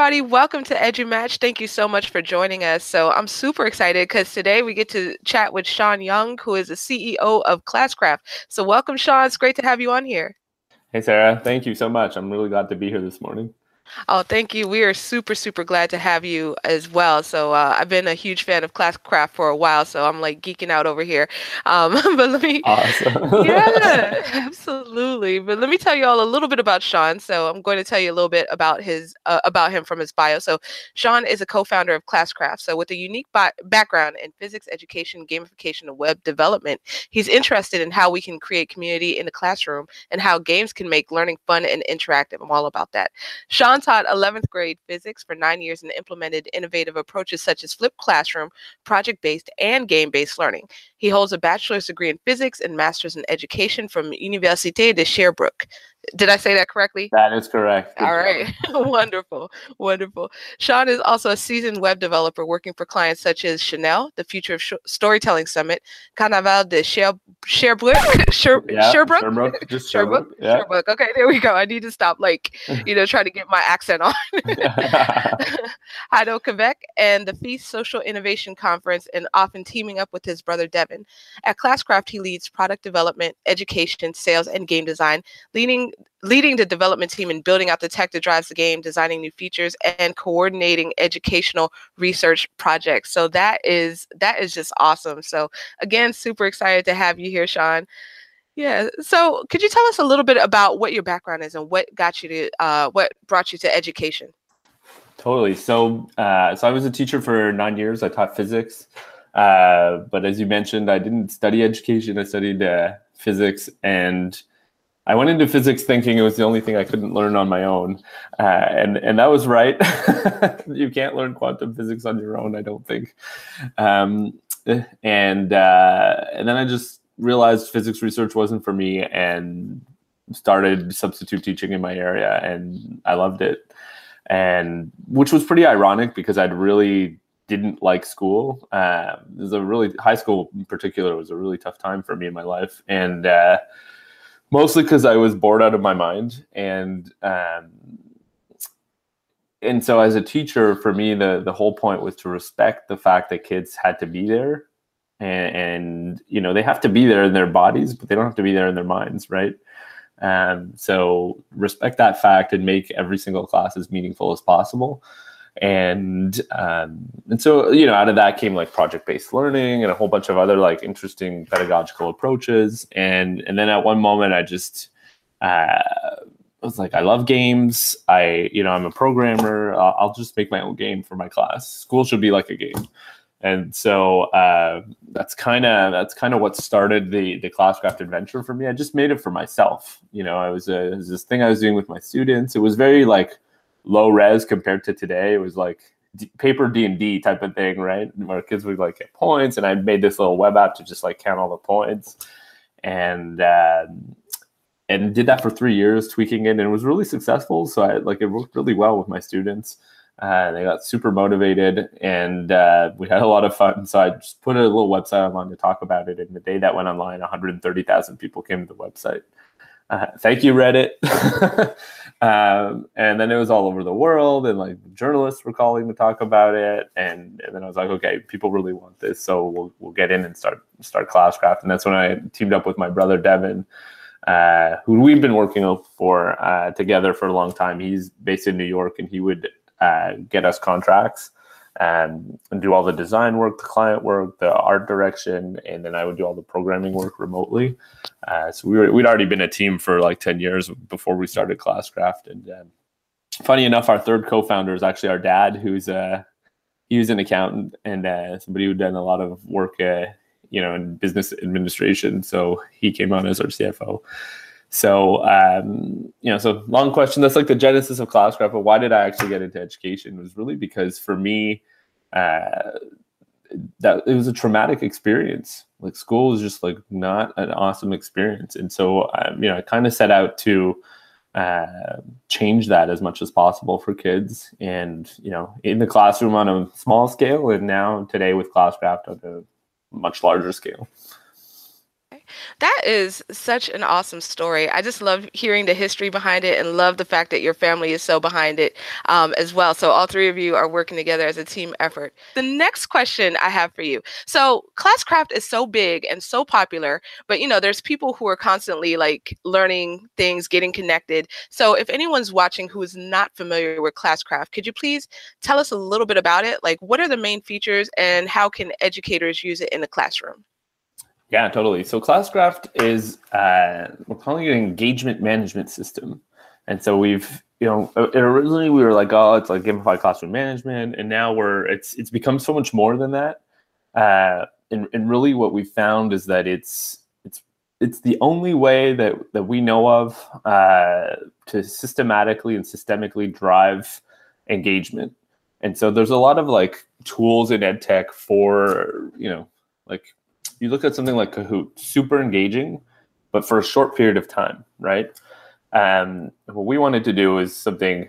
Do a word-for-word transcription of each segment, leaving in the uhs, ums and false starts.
everybody. Welcome to EduMatch. Thank you so much for joining us. So I'm super excited because today we get to chat with Sean Young, who is the C E O of Classcraft. So welcome, Sean. It's great to have you on here. Hey, Sarah. Thank you so much. I'm really glad to be here this morning. Oh, thank you. We are super, super glad to have you as well. So uh, I've been a huge fan of Classcraft for a while, so I'm like geeking out over here. Um, but let me, Awesome. yeah, absolutely. But let me tell you all a little bit about Sean. So I'm going to tell you a little bit about his uh, about him from his bio. So Sean is a co-founder of Classcraft. So with a unique bi- background in physics education, gamification, and web development, he's interested in how we can create community in the classroom and how games can make learning fun and interactive. I'm all about that. Sean taught eleventh grade physics for nine years and implemented innovative approaches such as flipped classroom, project-based, and game-based learning. He holds a bachelor's degree in physics and master's in education from Université de Sherbrooke. Did I say that correctly? That is correct. Good All job. right. Wonderful. Wonderful. Sean is also a seasoned web developer working for clients such as Chanel, the Future of Sh- Storytelling Summit, Carnaval de Cher- Sherbrooke, Sher- Yeah, Sherbrooke, Sherbrooke, just Sherbrooke, Sherbrooke. Yeah. Sherbrooke. Okay, there we go. I need to stop, like, you know, trying to get my accent on. Heido Quebec and the Feast Social Innovation Conference, and often teaming up with his brother Devin. At Classcraft, he leads product development, education, sales, and game design, leading leading the development team in building out the tech that drives the game, designing new features, and coordinating educational research projects. So that is that is just awesome. So again, super excited to have you here, Sean. Yeah. So could you tell us a little bit about what your background is and what got you to uh, what brought you to education? Totally. So, uh, so I was a teacher for nine years. I taught physics, uh, but as you mentioned, I didn't study education. I studied uh, physics, and I went into physics thinking it was the only thing I couldn't learn on my own, uh, and and that was right. You can't learn quantum physics on your own, I don't think. Um, and uh, and then I just realized physics research wasn't for me, and started substitute teaching in my area, and I loved it. And which was pretty ironic because I'd really didn't like school. Uh, it was a really high school in particular was a really tough time for me in my life, and uh, mostly because I was bored out of my mind. And um, and so as a teacher, for me, the the whole point was to respect the fact that kids had to be there, and, and you know they have to be there in their bodies, but they don't have to be there in their minds, right? Um, so respect that fact and make every single class as meaningful as possible. And um, and so, you know, out of that came like project-based learning and a whole bunch of other like interesting pedagogical approaches. And and then at one moment, I just uh, was like, I love games. I, you know, I'm a programmer. I'll, I'll just make my own game for my class. School should be like a game. And so uh, that's kind of that's kind of what started the the Classcraft adventure for me. I just made it for myself. You know, I was, a, it was this thing I was doing with my students. It was very like low res compared to today. It was like d- paper D and D type of thing, right? Where kids would like get points, and I made this little web app to just like count all the points, and uh, and did that for three years, tweaking it, and it was really successful. So I like it worked really well with my students. Uh, they got super motivated, and uh, we had a lot of fun. So I just put a little website online to talk about it. And the day that went online, one hundred thirty thousand people came to the website. Uh, thank you, Reddit. um, and then it was all over the world, and like journalists were calling to talk about it. And, and then I was like, okay, people really want this, so we'll we'll get in and start start Classcraft. And that's when I teamed up with my brother Devin, uh, who we've been working for uh, together for a long time. He's based in New York, and he would Uh, get us contracts and, and do all the design work, the client work, the art direction, and then I would do all the programming work remotely. Uh, so we were, we'd already been a team for like ten years before we started Classcraft. And um, funny enough, our third co-founder is actually our dad, who's uh, he was an accountant and uh, somebody who'd done a lot of work, uh, you know, in business administration. So he came on as our C F O. So, um, you know, so long question. That's like the genesis of Classcraft. But why did I actually get into education? It was really because for me, uh, that it was a traumatic experience. Like school was just like not an awesome experience. And so, um, you know, I kind of set out to uh, change that as much as possible for kids. And, you know, in the classroom on a small scale, and now today with Classcraft on a much larger scale. That is such an awesome story. I just love hearing the history behind it and love the fact that your family is so behind it um, as well. So all three of you are working together as a team effort. The next question I have for you. So Classcraft is so big and so popular, but you know, there's people who are constantly like learning things, getting connected. So if anyone's watching who is not familiar with Classcraft, could you please tell us a little bit about it? Like what are the main features and how can educators use it in the classroom? Yeah, totally. So Classcraft is, uh, we're calling it an engagement management system. And so we've, you know, originally we were like, oh, it's like gamified classroom management. And now we're, it's it's become so much more than that. Uh, and, and really what we found is that it's, it's, it's the only way that, that we know of uh, to systematically and systemically drive engagement. And so there's a lot of like tools in ed tech for, you know, like, you look at something like Kahoot, super engaging, but for a short period of time, right? Um, what we wanted to do is something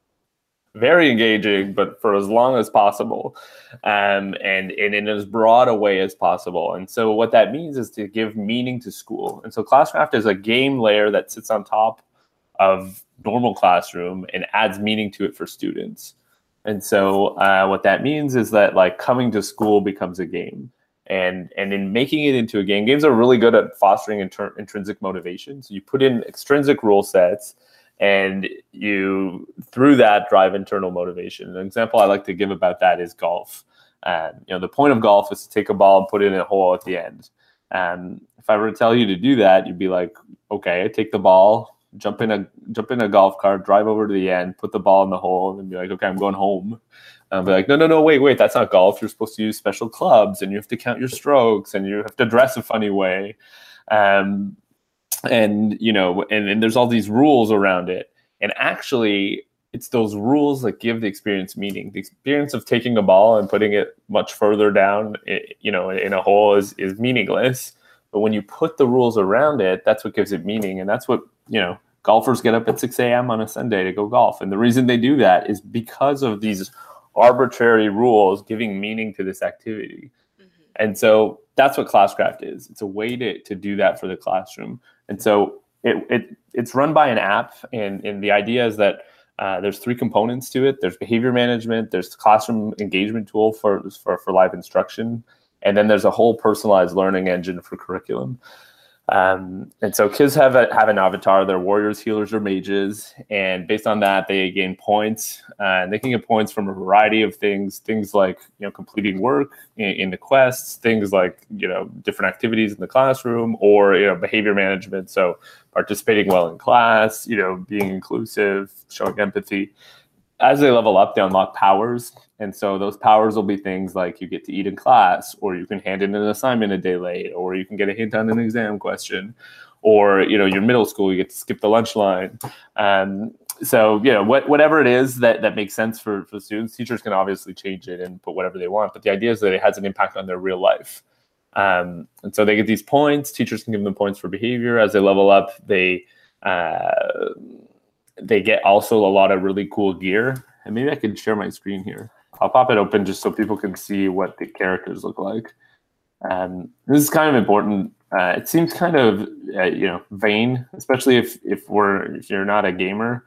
very engaging, but for as long as possible, um, and, and in as broad a way as possible. And so what that means is to give meaning to school. And so Classcraft is a game layer that sits on top of normal classroom and adds meaning to it for students. And so uh, what that means is that like coming to school becomes a game. And and in making it into a game, games are really good at fostering inter- intrinsic motivation. So you put in extrinsic rule sets, and you, through that, drive internal motivation. An example I like to give about that is golf. Um, you know, the point of golf is to take a ball and put it in a hole at the end. Um, if I were to tell you to do that, you'd be like, okay, take the ball, jump in a jump in a golf cart, drive over to the end, put the ball in the hole, and then be like, okay, I'm going home. I'll be like, no, no, no, wait, wait, that's not golf. You're supposed to use special clubs, and you have to count your strokes, and you have to dress a funny way. Um, and, you know, and, and there's all these rules around it. And actually, it's those rules that give the experience meaning. The experience of taking a ball and putting it much further down, you know, in a hole is, is meaningless. But when you put the rules around it, that's what gives it meaning. And that's what, you know, golfers get up at six a.m. on a Sunday to go golf. And the reason they do that is because of these arbitrary rules giving meaning to this activity. Mm-hmm. And so that's what Classcraft is. It's a way to, to do that for the classroom. And so it, it it's run by an app. And, and the idea is that uh, there's three components to it. There's behavior management, there's classroom engagement tool for, for, for live instruction, and then there's a whole personalized learning engine for curriculum. Um, and so kids have a, have an avatar. They're warriors, healers, or mages, and based on that, they gain points. Uh, and they can get points from a variety of things. Things like, you know, completing work in, in the quests. Things like, you know, different activities in the classroom, or, you know, behavior management. So participating well in class, you know, being inclusive, showing empathy. As they level up, they unlock powers. And so those powers will be things like you get to eat in class, or you can hand in an assignment a day late, or you can get a hint on an exam question, or, you know, your middle school, you get to skip the lunch line. Um, so, you know, what, whatever it is that, that makes sense for, for students, teachers can obviously change it and put whatever they want. But the idea is that it has an impact on their real life. Um, and so they get these points. Teachers can give them points for behavior. As they level up, they... Uh, They get also a lot of really cool gear. And maybe I could share my screen here. I'll pop it open just so people can see what the characters look like. Um, this is kind of important. Uh, it seems kind of uh, you know, vain, especially if if we're if you're not a gamer.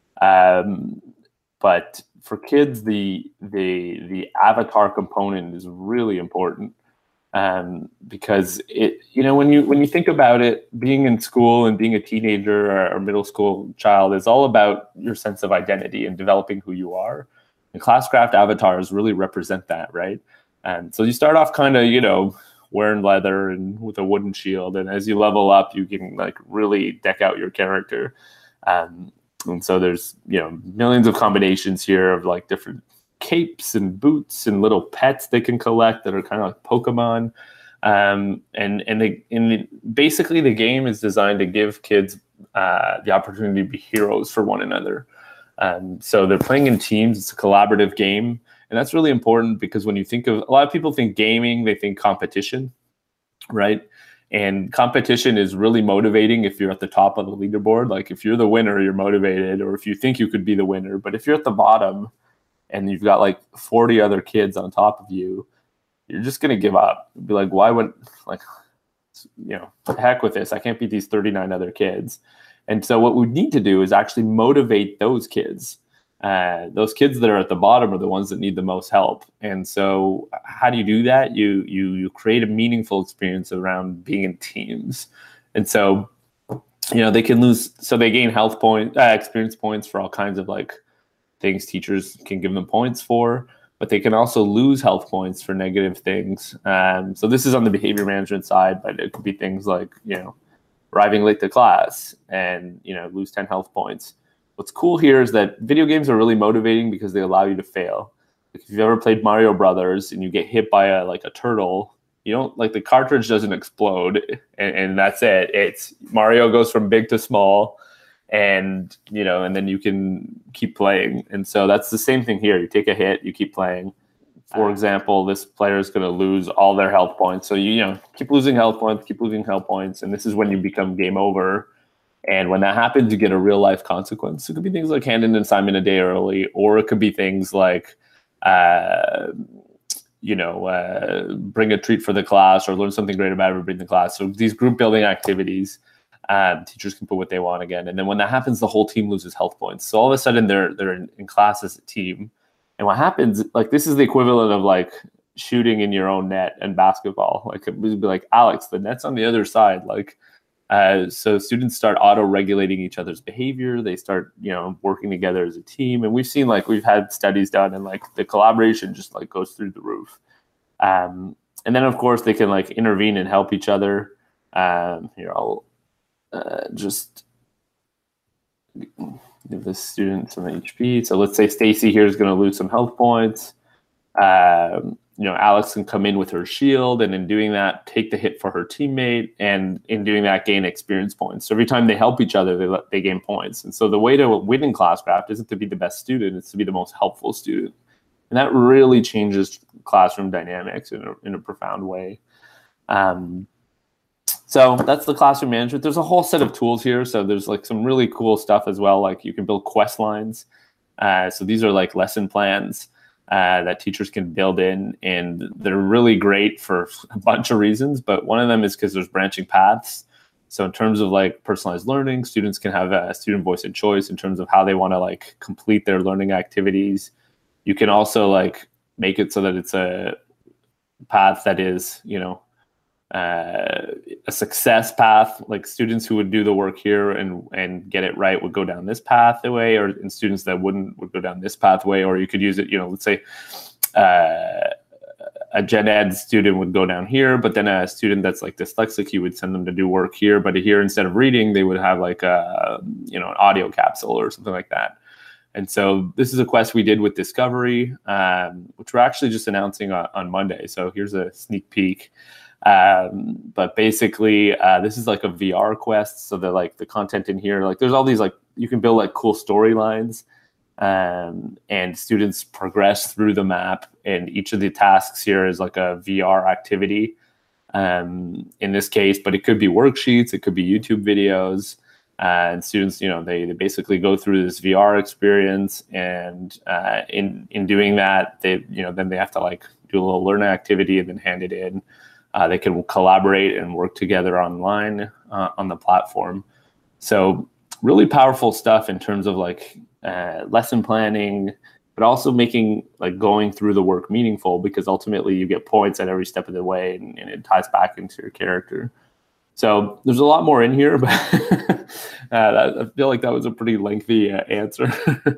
Um, but for kids, the the the avatar component is really important. Um, because it, you know, when you when you think about it, being in school and being a teenager or, or middle school child is all about your sense of identity and developing who you are. And Classcraft avatars really represent that, right? And so you start off kind of, you know, wearing leather and with a wooden shield, and as you level up, you can like really deck out your character. Um, and so there's, you know, millions of combinations here of like different capes and boots and little pets they can collect that are kind of like Pokemon. Um, and and they in the, basically the game is designed to give kids uh, the opportunity to be heroes for one another. Um, so they're playing in teams. It's a collaborative game. And that's really important because when you think of, a lot of people think gaming, they think competition, right? And competition is really motivating if you're at the top of the leaderboard. Like if you're the winner, you're motivated, or if you think you could be the winner. But if you're at the bottom and you've got like forty other kids on top of you, you're just going to give up. Be like, why would, like, you know, heck with this. I can't beat these thirty-nine other kids. And so what we need to do is actually motivate those kids. Uh, those kids that are at the bottom are the ones that need the most help. And so how do you do that? You you you create a meaningful experience around being in teams. And so, you know, they can lose, so they gain health point, uh, experience points for all kinds of like things teachers can give them points for, but they can also lose health points for negative things. Um, so this is on the behavior management side, but it could be things like, you know, arriving late to class and, you know, lose ten health points. What's cool here is that video games are really motivating because they allow you to fail. Like if you've ever played Mario Brothers and you get hit by a like a turtle, you don't, like, the cartridge doesn't explode and, and that's it. It's Mario goes from big to small, and you know, and then you can keep playing. And so that's the same thing here. You take a hit, you keep playing. For example, this player is going to lose all their health points. So you, you know, keep losing health points, keep losing health points, and this is when you become game over. And when that happens, you get a real life consequence. It could be things like hand in an assignment a day early, or it could be things like, uh, you know, uh, bring a treat for the class or learn something great about everybody in the class. So these group building activities, um, teachers can put what they want again. And then when that happens, the whole team loses health points. So all of a sudden they're they're in, in class as a team. And what happens, like, this is the equivalent of like shooting in your own net and basketball. Like it would be like, Alex, the net's on the other side. Like, uh, so students start auto-regulating each other's behavior. They start, you know, working together as a team. And we've seen, like, we've had studies done, and like the collaboration just like goes through the roof. Um, and then of course they can like intervene and help each other. Um, here, I'll uh, just give the student some H P. So let's say Stacy here is going to lose some health points. Um, you know, Alex can come in with her shield, and in doing that, take the hit for her teammate, and in doing that, gain experience points. So every time they help each other, they let, they gain points. And so the way to win in Classcraft isn't to be the best student; it's to be the most helpful student, and that really changes classroom dynamics in a in a profound way. Um, So that's the classroom management. There's a whole set of tools here. So there's like some really cool stuff as well. Like you can build quest lines. Uh, so these are like lesson plans uh, that teachers can build in, and they're really great for a bunch of reasons. But one of them is because there's branching paths. So in terms of like personalized learning, students can have a student voice and choice in terms of how they want to like complete their learning activities. You can also like make it so that it's a path that is, you know, uh, a success path. Like students who would do the work here and and get it right would go down this pathway, or and students that wouldn't would go down this pathway. Or you could use it, you know, let's say uh, a gen ed student would go down here, but then a student that's like dyslexic, you would send them to do work here. But here, instead of reading, they would have like a, you know, an audio capsule or something like that. And so this is a quest we did with Discovery, um, which we're actually just announcing on, on Monday. So here's a sneak peek. Um, but basically, uh, this is like a V R quest. So that like the content in here, like there's all these, like you can build like cool storylines, um, and students progress through the map. And each of the tasks here is like a V R activity, um, in this case, but it could be worksheets, it could be YouTube videos. Uh, and students, you know, they, they basically go through this V R experience, and uh, in in doing that, they, you know, then they have to like do a little learning activity and then hand it in. Uh, they can collaborate and work together online uh, on the platform. So really powerful stuff in terms of like uh, lesson planning, but also making like going through the work meaningful, because ultimately you get points at every step of the way, and, and it ties back into your character. So there's a lot more in here, but uh, that, I feel like that was a pretty lengthy uh, answer.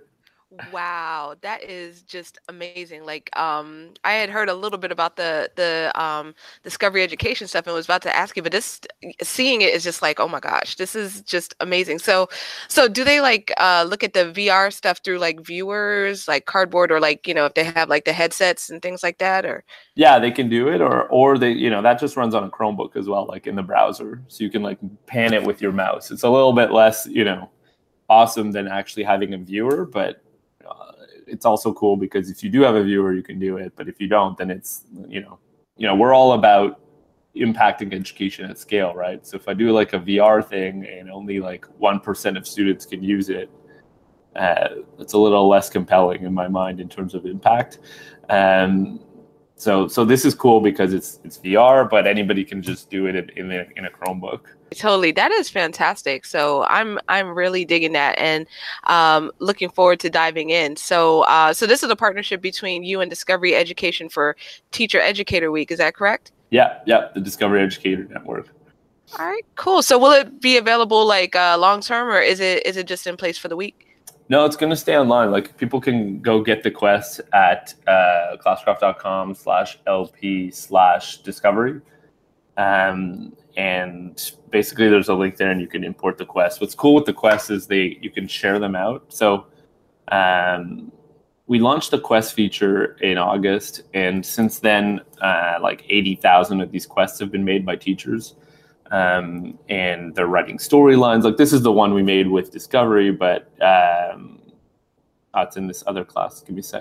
Wow, that is just amazing. Like, um, I had heard a little bit about the the um, Discovery Education stuff, and was about to ask you, but this seeing it is just like, oh my gosh, this is just amazing. So, so do they like uh, look at the V R stuff through like viewers, like Cardboard, or like, you know, if they have like the headsets and things like that, or? Yeah, they can do it, or or they, you know, that just runs on a Chromebook as well, like in the browser, so you can like pan it with your mouse. It's a little bit less, you know, awesome than actually having a viewer, but uh, it's also cool because if you do have a viewer, you can do it. But if you don't, then it's, you know, you know, we're all about impacting education at scale, right? So if I do like a V R thing and only like one percent of students can use it, uh, it's a little less compelling in my mind in terms of impact. Um, so so this is cool because it's it's V R, but anybody can just do it in in a, in a Chromebook. Totally. That is fantastic. So I'm I'm really digging that and um, looking forward to diving in. So uh, so this is a partnership between you and Discovery Education for Teacher Educator Week. Is that correct? Yeah, yeah, the Discovery Educator Network. All right, cool. So will it be available like uh, long term, or is it is it just in place for the week? No, it's going to stay online. Like people can go get the quest at uh, classcraft.com slash LP slash discovery. Um, and basically there's a link there and you can import the quest. What's cool with the quest is they you can share them out. So um, we launched the quest feature in August, and since then, uh, like eighty thousand of these quests have been made by teachers. Um, and they're writing storylines. Like this is the one we made with Discovery, but um, oh, it's in this other class. Give me a sec.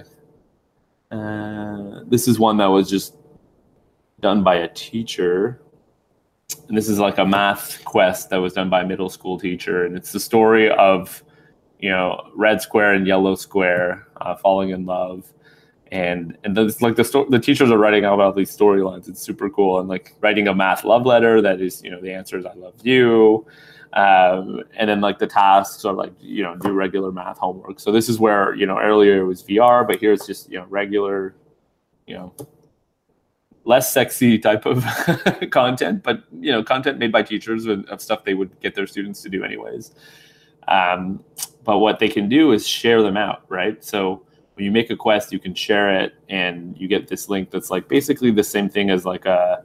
Uh, this is one that was just done by a teacher. And this is like a math quest that was done by a middle school teacher. And it's the story of, you know, red square and yellow square uh, falling in love. And and it's like the sto- the teachers are writing out all these storylines. It's super cool. And like writing a math love letter that is, you know, the answer is I love you. Um, and then like the tasks are like, you know, do regular math homework. So this is where, you know, earlier it was V R, but here it's just, you know, regular, you know, less sexy type of content, but, you know, content made by teachers of, of stuff they would get their students to do anyways. Um, but what they can do is share them out, right? So when you make a quest, you can share it, and you get this link that's like basically the same thing as like a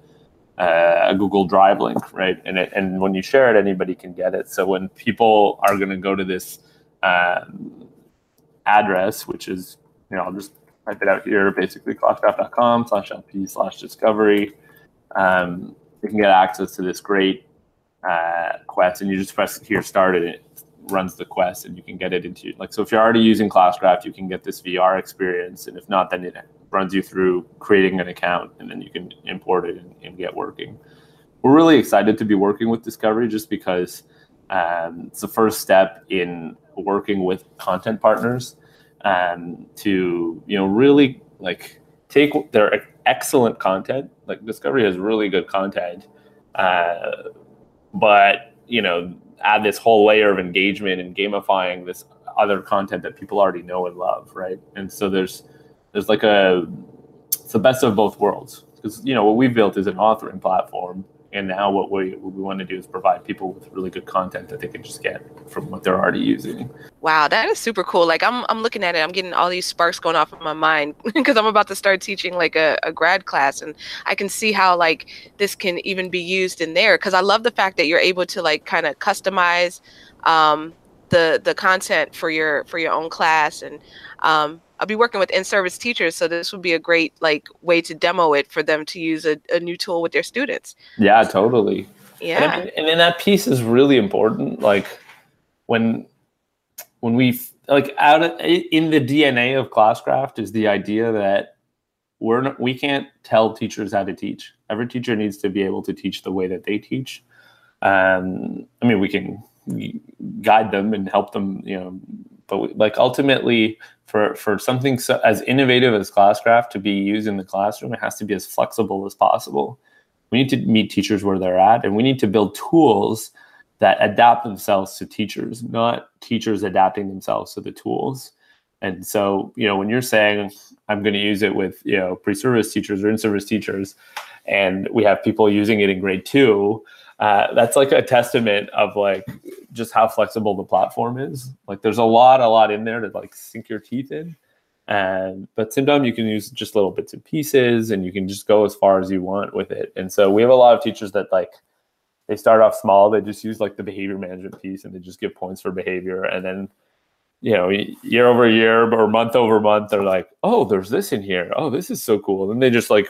a Google Drive link, right? And it, and when you share it, anybody can get it. So when people are going to go to this um, address, which is, you know, I'll just type it out here, basically classcraft.com slash LP slash discovery, um, you can get access to this great uh, quest, and you just press here, start it. It runs the quest, and you can get it into like. So if you're already using Classcraft, you can get this V R experience, and if not, then it runs you through creating an account, and then you can import it and, and get working. We're really excited to be working with Discovery just because um, it's the first step in working with content partners um, to, you know, really like take their excellent content. Like Discovery has really good content, uh, but, you know, add this whole layer of engagement and gamifying this other content that people already know and love, right? And so there's there's like a it's the best of both worlds, because, you know, what we've built is an authoring platform, and now what we what we want to do is provide people with really good content that they can just get from what they're already using. Wow, that is super cool. Like I'm I'm looking at it, I'm getting all these sparks going off in my mind because I'm about to start teaching like a, a grad class, and I can see how like this can even be used in there, because I love the fact that you're able to like kind of customize um, the the content for your for your own class. And um, I'll be working with in-service teachers, so this would be a great like way to demo it for them to use a, a new tool with their students. Yeah, totally. Yeah. And, I mean, and then that piece is really important. Like when when we like out of, in the D N A of Classcraft is the idea that we're not, we can't tell teachers how to teach. Every teacher needs to be able to teach the way that they teach. Um, I mean, we can guide them and help them, you know, but we, like ultimately for, for something so, as innovative as Classcraft to be used in the classroom, it has to be as flexible as possible. We need to meet teachers where they're at, and we need to build tools that adapt themselves to teachers, not teachers adapting themselves to the tools. And so, you know, when you're saying, I'm going to use it with, you know, pre-service teachers or in-service teachers, and we have people using it in grade two, uh, that's like a testament of like just how flexible the platform is. Like there's a lot, a lot in there to like sink your teeth in. And, but sometimes you can use just little bits and pieces, and you can just go as far as you want with it. And so we have a lot of teachers that like, they start off small, they just use like the behavior management piece, and they just give points for behavior. And then, you know, year over year or month over month, they're like, oh, there's this in here. Oh, this is so cool. And they just like,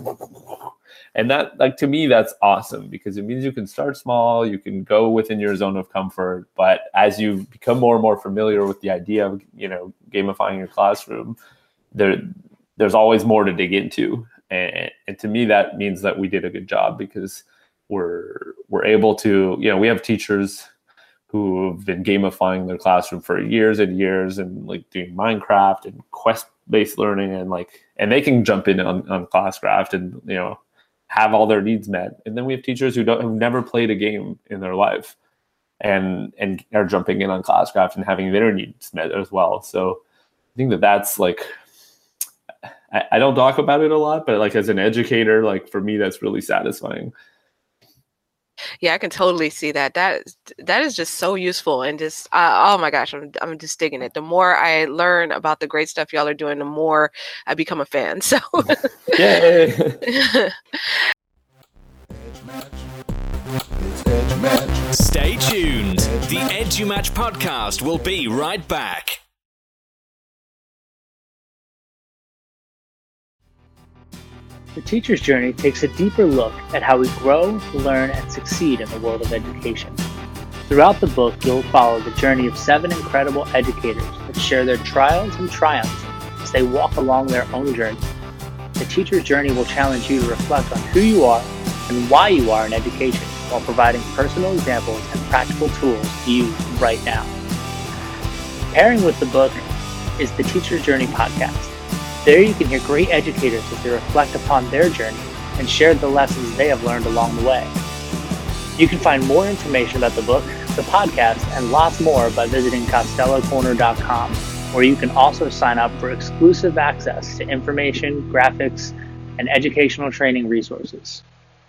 and that, like, to me, that's awesome, because it means you can start small, you can go within your zone of comfort. But as you become more and more familiar with the idea of, you know, gamifying your classroom, there, there's always more to dig into. And, and to me, that means that we did a good job, because we're, we're able to, you know, we have teachers who have been gamifying their classroom for years and years, and like doing Minecraft and quest based learning, and like, and they can jump in on, on Classcraft and, you know, have all their needs met. And then we have teachers who don't, who've never played a game in their life, and and are jumping in on Classcraft and having their needs met as well. So I think that that's like, I, I don't talk about it a lot, but like as an educator, like for me, that's really satisfying. Yeah, I can totally see that. That is, that is just so useful, and just uh, oh my gosh, I'm I'm just digging it. The more I learn about the great stuff y'all are doing, the more I become a fan. So Yay! Stay tuned. The EduMatch podcast will be right back. The Teacher's Journey takes a deeper look at how we grow, learn, and succeed in the world of education. Throughout the book, you'll follow the journey of seven incredible educators that share their trials and triumphs as they walk along their own journey. The Teacher's Journey will challenge you to reflect on who you are and why you are in education, while providing personal examples and practical tools to use right now. Pairing with the book is the Teacher's Journey podcast. There you can hear great educators as they reflect upon their journey and share the lessons they have learned along the way. You can find more information about the book, the podcast, and lots more by visiting costello corner dot com, where you can also sign up for exclusive access to information, graphics, and educational training resources.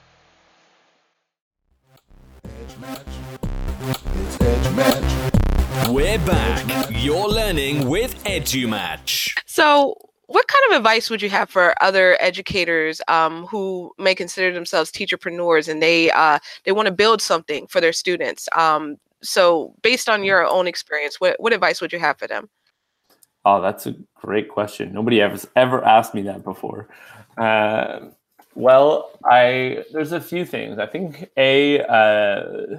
We're back. You're learning with EduMatch. So what kind of advice would you have for other educators um, who may consider themselves teacherpreneurs, and they uh, they want to build something for their students? Um, so based on your own experience, what, what advice would you have for them? Oh, that's a great question. Nobody ever ever asked me that before. Uh, well, I there's a few things. I think a uh,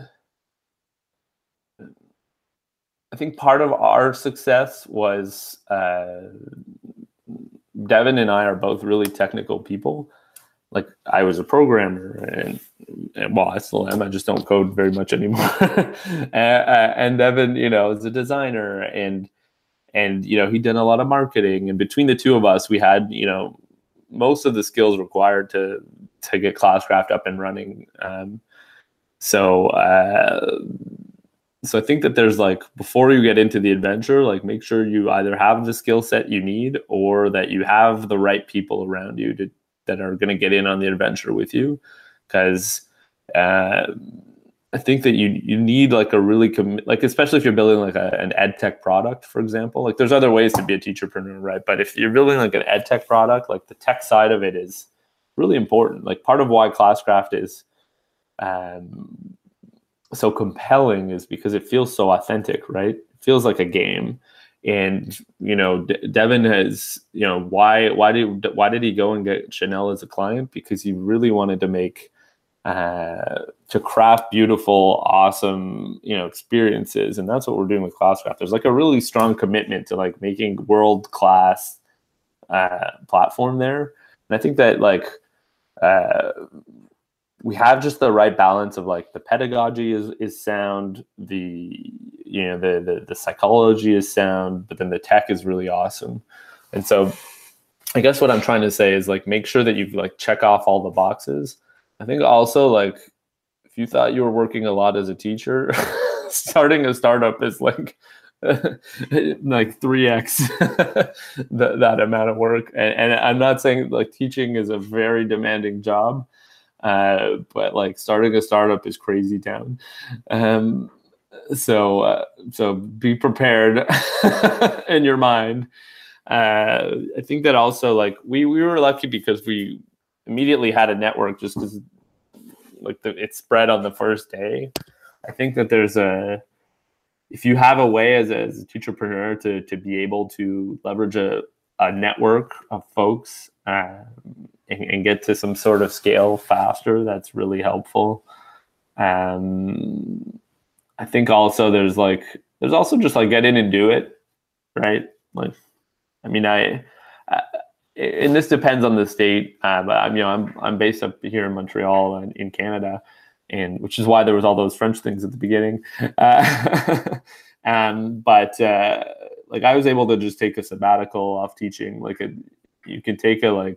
I think part of our success was uh, Devin and I are both really technical people. Like, I was a programmer, and, and well, I still am. I just don't code very much anymore. and, uh, and Devin, you know, is a designer, and and you know, he'd done a lot of marketing. And between the two of us, we had, you know, most of the skills required to to get Classcraft up and running. Um, so. Uh, So I think that there's like, before you get into the adventure, like make sure you either have the skill set you need, or that you have the right people around you to, that are going to get in on the adventure with you. Because uh, I think that you you need like a really, com- like especially if you're building like a, an ed tech product, for example. Like, there's other ways to be a teacherpreneur, right? But if you're building like an ed tech product, like the tech side of it is really important. Like, part of why Classcraft is um, so compelling is because it feels so authentic, right? It feels like a game. And, you know, De- Devin has, you know, why, why did, why did he go and get Chanel as a client? Because he really wanted to make, uh, to craft beautiful, awesome, you know, experiences. And that's what we're doing with Classcraft. There's like a really strong commitment to like making world-class, uh, platform there. And I think that like, uh, we have just the right balance of like the pedagogy is is sound, the you know the, the the psychology is sound, but then the tech is really awesome. And so I guess what I'm trying to say is like, make sure that you like check off all the boxes. I think also, like, if you thought you were working a lot as a teacher, starting a startup is like like three x that, that amount of work. And, and I'm not saying like teaching is a very demanding job. Uh, but like starting a startup is crazy town. Um, so uh, so be prepared in your mind. Uh, I think that also like we we were lucky because we immediately had a network, just because like the, it spread on the first day. I think that there's a if you have a way as a, as a teacherpreneur to to be able to leverage a, a network of folks. Uh, And, and get to some sort of scale faster, that's really helpful. Um, I think also there's like there's also just like get in and do it, right? Like, I mean, I, I and this depends on the state, uh, but I'm you know I'm I'm based up here in Montreal and in Canada, and which is why there was all those French things at the beginning. Uh, um, but uh, like I was able to just take a sabbatical off teaching. Like a, you can take a like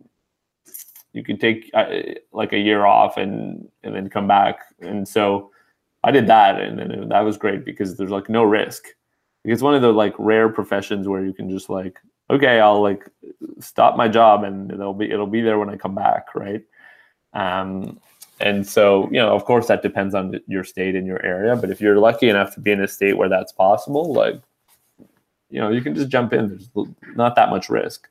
you can take uh, like a year off and and then come back. And so I did that, and then that was great because there's like no risk. It's one of the like rare professions where you can just like, okay, I'll like stop my job and it'll be it'll be there when I come back, right? Um, and so, you know, of course, that depends on your state and your area. But if you're lucky enough to be in a state where that's possible, like, you know, you can just jump in. There's not that much risk.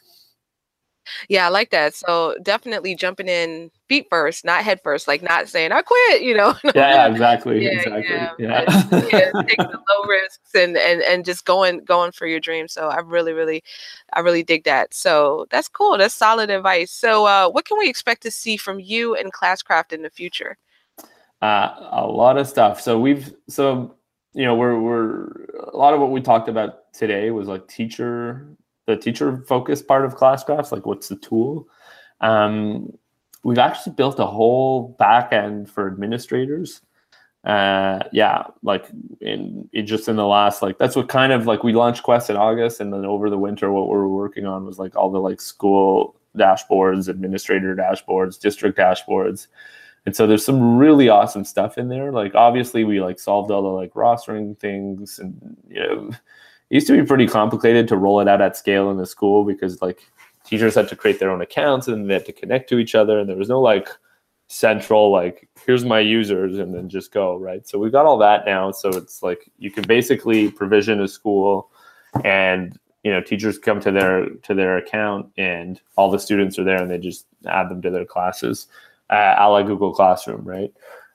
Yeah, I like that. So definitely jumping in feet first, not head first, like not saying I quit, you know. Yeah, yeah, exactly. yeah, exactly. Yeah. Yeah. But, yeah, taking the low risks and, and and just going going for your dream. So I really, really, I really dig that. So that's cool. That's solid advice. So uh, what can we expect to see from you and Classcraft in the future? Uh, a lot of stuff. So we've so you know we're we're a lot of what we talked about today was like teacher. the teacher focused part of Classcraft, like what's the tool? Um, we've actually built a whole back end for administrators. Uh, yeah, like in, in just in the last, like that's what kind of like we launched Quest in August, and then over the winter, what we were working on was like all the like school dashboards, administrator dashboards, district dashboards. And so there's some really awesome stuff in there. Like obviously we like solved all the like rostering things, and you know, it used to be pretty complicated to roll it out at scale in the school because like teachers had to create their own accounts and they had to connect to each other, and there was no like central like here's my users and then just go, right? So we've got all that now. So it's like you can basically provision a school, and you know teachers come to their to their account and all the students are there and they just add them to their classes, uh, a la Google Classroom, right?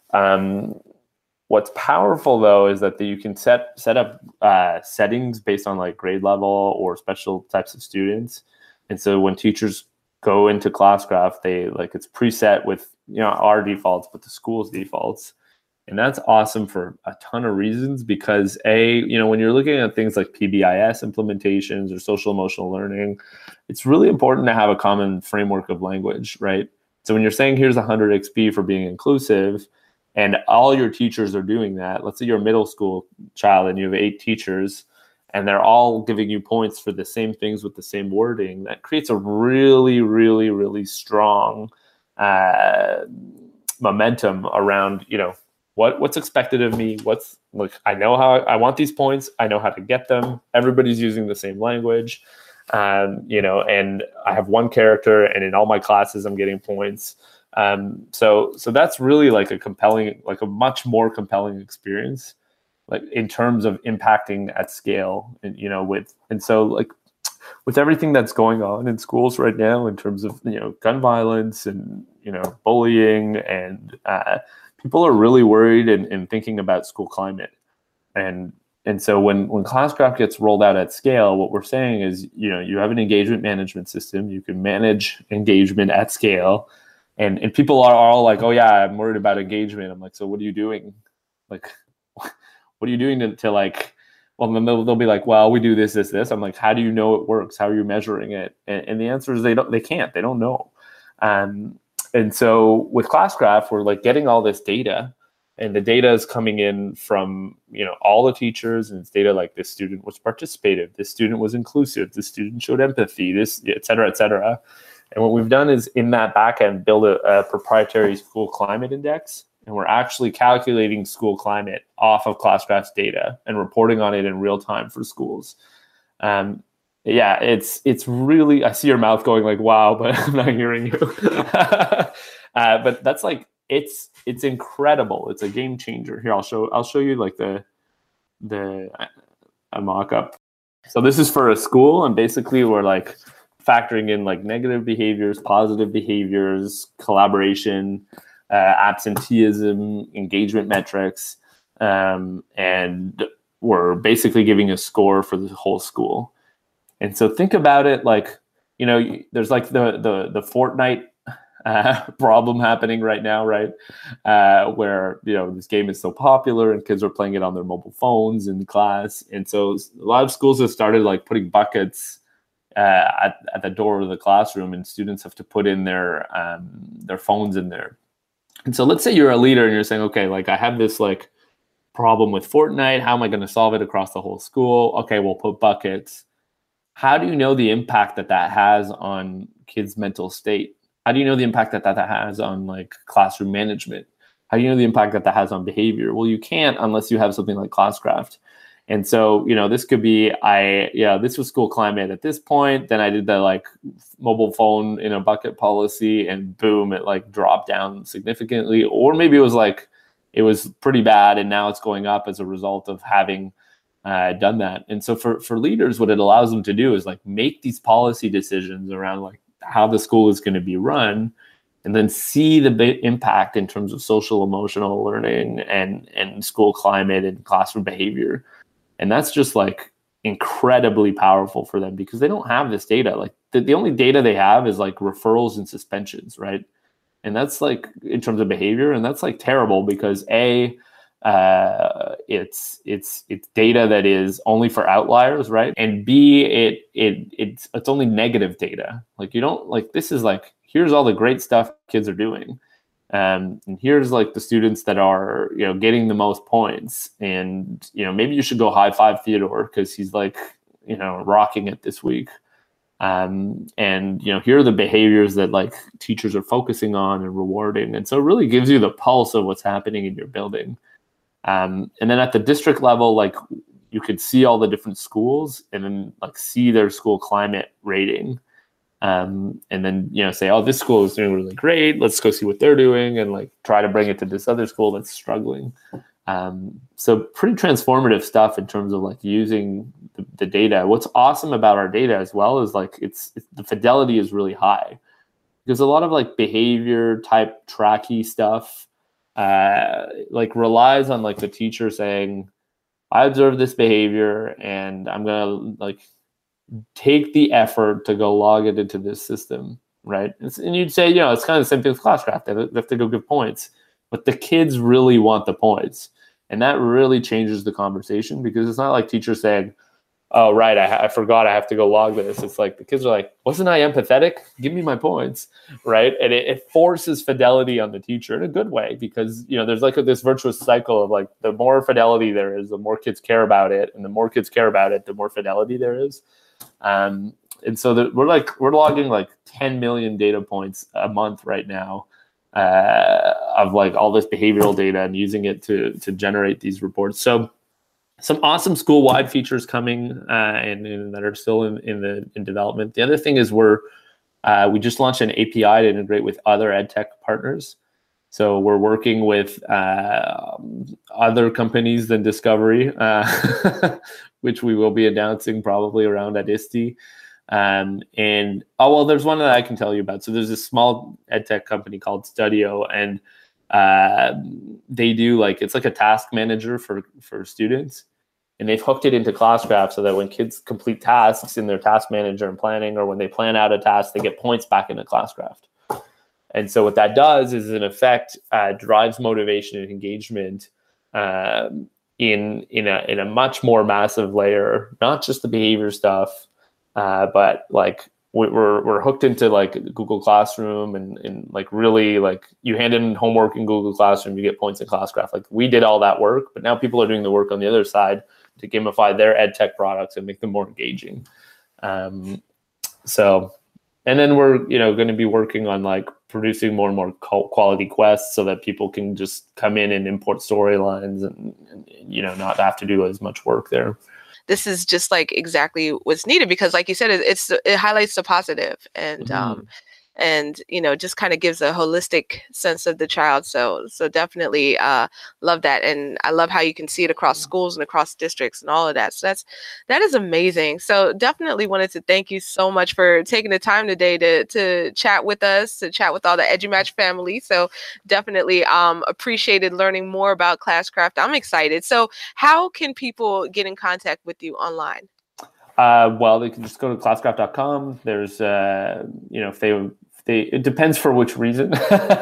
Um, What's powerful though is that the, you can set set up uh, settings based on like grade level or special types of students, and so when teachers go into Classcraft, they like it's preset with you know our defaults, but the school's defaults, and that's awesome for a ton of reasons. Because a you know when you're looking at things like P B I S implementations or social emotional learning, it's really important to have a common framework of language, right? So when you're saying here's one hundred X P for being inclusive, and all your teachers are doing that. Let's say you're a middle school child and you have eight teachers and they're all giving you points for the same things with the same wording. That creates a really, really, really strong uh, momentum around, you know, what what's expected of me. What's like, I know how I want these points. I know how to get them. Everybody's using the same language, um, you know, and I have one character and in all my classes, I'm getting points. Um, so, so that's really like a compelling, like a much more compelling experience, like in terms of impacting at scale and, you know, with, and so like with everything that's going on in schools right now in terms of, you know, gun violence and, you know, bullying and, uh, people are really worried and, and thinking about school climate. And, and so when, when Classcraft gets rolled out at scale, what we're saying is, you know, you have an engagement management system, you can manage engagement at scale. And and people are all like, oh yeah, I'm worried about engagement. I'm like, so what are you doing? Like, what are you doing to, to like, well, then they'll, they'll be like, well, we do this, this, this. I'm like, how do you know it works? How are you measuring it? And, and the answer is they don't, they can't, they don't know. Um, and so with Classcraft, we're like getting all this data, and the data is coming in from, you know, all the teachers, and it's data like this student was participative, this student was inclusive, this student showed empathy, this, et cetera, et cetera. And what we've done is in that backend build a, a proprietary school climate index, and we're actually calculating school climate off of Classcraft's data and reporting on it in real time for schools. Um, yeah, it's it's really, I see your mouth going like, wow, but I'm not hearing you. uh, but that's like, it's it's incredible. It's a game changer. Here, I'll show I'll show you like the the a mock-up. So this is for a school, and basically we're like factoring in like negative behaviors, positive behaviors, collaboration, uh, absenteeism, engagement metrics, um, and we're basically giving a score for the whole school. And so think about it like, you know, there's like the the the Fortnite uh, problem happening right now, right? Uh, where, you know, this game is so popular and kids are playing it on their mobile phones in class. And so a lot of schools have started like putting buckets Uh, at, at the door of the classroom, and students have to put in their um, their phones in there. And so let's say you're a leader and you're saying, okay, like I have this like problem with Fortnite. How am I going to solve it across the whole school? Okay, we'll put buckets. How do you know the impact that that has on kids' mental state? How do you know the impact that that, that has on like classroom management? How do you know the impact that that has on behavior? Well, you can't unless you have something like Classcraft. And so, you know, this could be, I, yeah, this was school climate at this point. Then I did the like mobile phone in a bucket policy and boom, it like dropped down significantly. Or maybe it was like, it was pretty bad and now it's going up as a result of having uh, done that. And so for, for leaders, what it allows them to do is like make these policy decisions around like how the school is going to be run, and then see the big impact in terms of social emotional learning and, and school climate and classroom behavior. And that's just like incredibly powerful for them because they don't have this data. Like the, the only data they have is like referrals and suspensions, right? And that's like in terms of behavior, and that's like terrible because A, uh, it's it's it's data that is only for outliers, right? And B, it it it's it's only negative data. Like you don't like this is like here's all the great stuff kids are doing. Um, and here's like the students that are, you know, getting the most points, and, you know, maybe you should go high five Theodore because he's like, you know, rocking it this week. Um, and, you know, here are the behaviors that like teachers are focusing on and rewarding. And so it really gives you the pulse of what's happening in your building. Um, and then at the district level, like you could see all the different schools and then like see their school climate rating. Um, and then, you know, say, oh, this school is doing really great. Let's go see what they're doing and like try to bring it to this other school that's struggling. Um, so pretty transformative stuff in terms of like using the, the data. What's awesome about our data as well is like it's, it's the fidelity is really high because a lot of like behavior type tracky stuff uh, like relies on like the teacher saying, I observed this behavior and I'm going to like take the effort to go log it into this system, right? It's, and you'd say, you know, it's kind of the same thing with Classcraft. They have to go give points, but the kids really want the points. And that really changes the conversation because it's not like teachers saying, oh, right, I, I forgot I have to go log this. It's like the kids are like, wasn't I empathetic? Give me my points, right? And it, it forces fidelity on the teacher in a good way because, you know, there's like a, this virtuous cycle of like the more fidelity there is, the more kids care about it. And the more kids care about it, the more fidelity there is. Um, and so that we're like, we're logging like ten million data points a month right now uh, of like all this behavioral data and using it to, to generate these reports. So some awesome school-wide features coming uh, and, and that are still in, in the in development. The other thing is we're, uh, we just launched an A P I to integrate with other ed tech partners. So we're working with uh, other companies than Discovery, uh, which we will be announcing probably around at I S T E. Um, and, oh, well, there's one that I can tell you about. So there's a small ed tech company called Studio, and uh, they do like, it's like a task manager for, for students. And they've hooked it into Classcraft so that when kids complete tasks in their task manager and planning, or when they plan out a task, they get points back into Classcraft. And so what that does is, in effect, uh, drives motivation and engagement um, in in a in a much more massive layer, not just the behavior stuff, uh, but like we're we're hooked into like Google Classroom and and like really like you hand in homework in Google Classroom, you get points in Classcraft. Like we did all that work, but now people are doing the work on the other side to gamify their ed tech products and make them more engaging. Um, so. And then we're, you know, going to be working on like producing more and more quality quests so that people can just come in and import storylines and, and, you know, not have to do as much work there. This is just like exactly what's needed because, like you said, it, it's it highlights the positive and mm-hmm. um, and you know just kind of gives a holistic sense of the child. So so definitely uh, love that, and I love how you can see it across schools and across districts and all of that. So that's that is amazing. So definitely wanted to thank you so much for taking the time today to to chat with us, to chat with all the EduMatch family. So definitely um, appreciated learning more about Classcraft. I'm excited. So how can people get in contact with you online? Uh, well, they can just go to classcraft dot com. There's, uh, you know, if they, if they, it depends for which reason.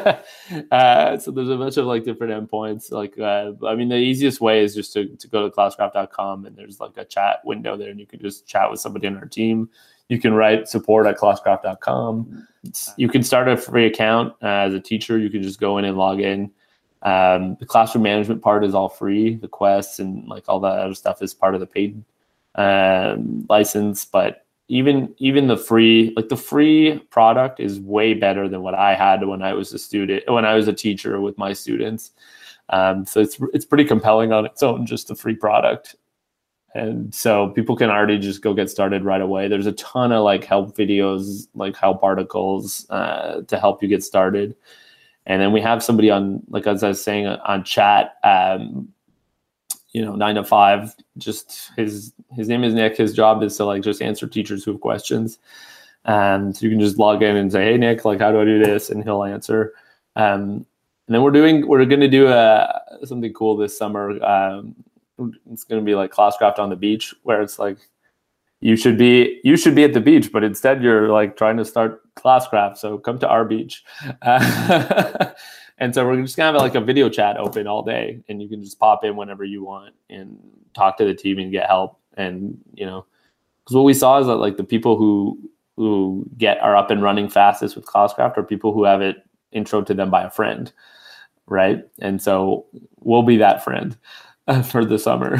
uh, so there's a bunch of like different endpoints. Like, uh, I mean, the easiest way is just to, to go to classcraft dot com and there's like a chat window there and you can just chat with somebody on our team. You can write support at classcraft dot com. You can start a free account uh, as a teacher. You can just go in and log in. Um, the classroom management part is all free. The quests and like all that other stuff is part of the paid um, license. But even even the free, like the free product is way better than what I had when I was a student, when I was a teacher with my students. Um, so it's it's pretty compelling on its own, just the free product. And so people can already just go get started right away. There's a ton of like help videos, like help articles uh, to help you get started. And then we have somebody on, like as I was saying, on chat, um, you know, nine to five. Just his his name is Nick. His job is to like just answer teachers who have questions. Um, so you can just log in and say, "Hey Nick, like how do I do this?" And he'll answer. Um, and then we're doing we're going to do a something cool this summer. Um, it's going to be like Classcraft on the beach, where it's like you should be you should be at the beach, but instead you're like trying to start Classcraft. So come to our beach. Uh, and so we're just gonna have like a video chat open all day, and you can just pop in whenever you want and talk to the team and get help. And you know, because what we saw is that like the people who who get are up and running fastest with Classcraft are people who have it intro to them by a friend, right? And so we'll be that friend uh, for the summer.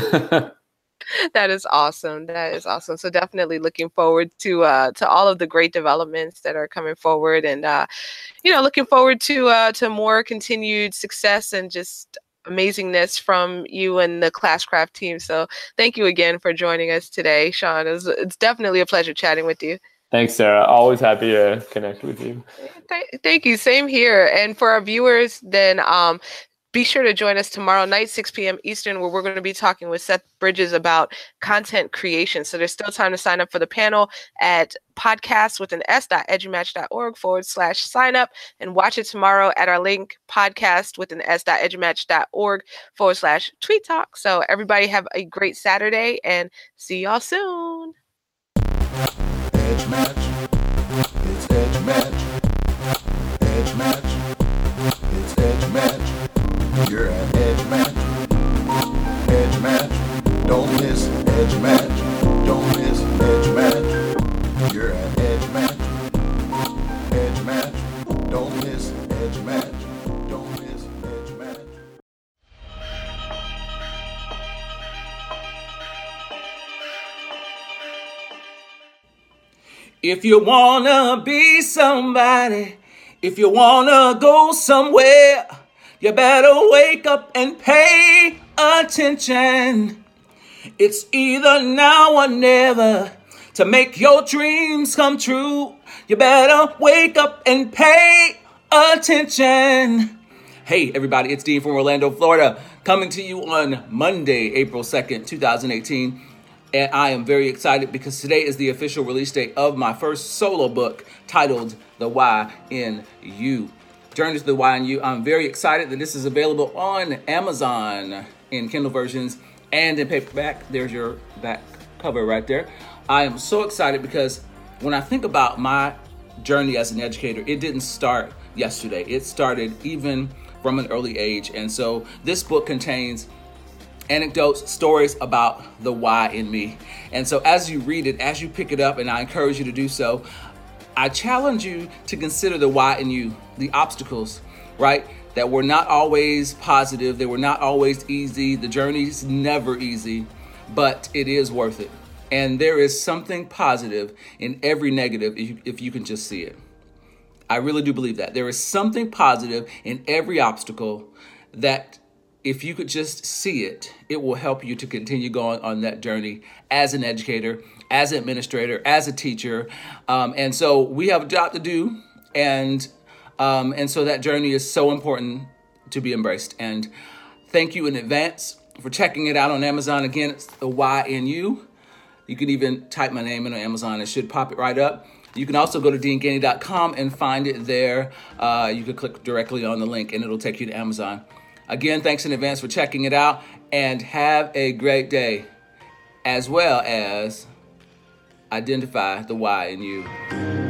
That is awesome. That is awesome. So definitely looking forward to uh, to all of the great developments that are coming forward, and uh, you know, looking forward to uh, to more continued success and just amazingness from you and the Classcraft team. So thank you again for joining us today, Sean. It's, it's definitely a pleasure chatting with you. Thanks, Sarah. Always happy to connect with you. Th- thank you. Same here. And for our viewers, then um, be sure to join us tomorrow night, six p.m. Eastern, where we're going to be talking with Seth Bridges about content creation. So there's still time to sign up for the panel at podcast with an S dot edumatch.org forward slash sign up, and watch it tomorrow at our link podcast with an S dot edumatch.org forward slash tweet talk. So everybody have a great Saturday and see y'all soon. Edge match. It's edge match. Edge match. It's edge match. You're at edge match. Edge match. Don't miss edge match. Don't miss edge match. You're at edge match. Edge match. Don't miss edge match. Don't miss edge match. If you wanna be somebody, if you wanna go somewhere, you better wake up and pay attention. It's either now or never to make your dreams come true. You better wake up and pay attention. Hey everybody, it's Dean from Orlando, Florida, coming to you on Monday, April second, twenty eighteen. And I am very excited because today is the official release date of my first solo book titled The Why in You. Journey to the Why in You. I'm very excited that this is available on Amazon in Kindle versions and in paperback. There's your back cover right there. I am so excited because when I think about my journey as an educator, it didn't start yesterday. It started even from an early age. And so this book contains anecdotes, stories about the why in me. And so as you read it, as you pick it up, and I encourage you to do so, I challenge you to consider the why in you, the obstacles, right? That were not always positive. They were not always easy. The journey's never easy, but it is worth it. And there is something positive in every negative if you, if you can just see it. I really do believe that. There is something positive in every obstacle that if you could just see it, it will help you to continue going on that journey as an educator, as an administrator, as a teacher. Um, and so we have a job to do. And um, and so that journey is so important to be embraced. And thank you in advance for checking it out on Amazon. Again, it's The Why in You. You can even type my name in on Amazon. It should pop it right up. You can also go to dean ganey dot com and find it there. Uh, you can click directly on the link and it'll take you to Amazon. Again, thanks in advance for checking it out, and have a great day, as well as identify the why in you.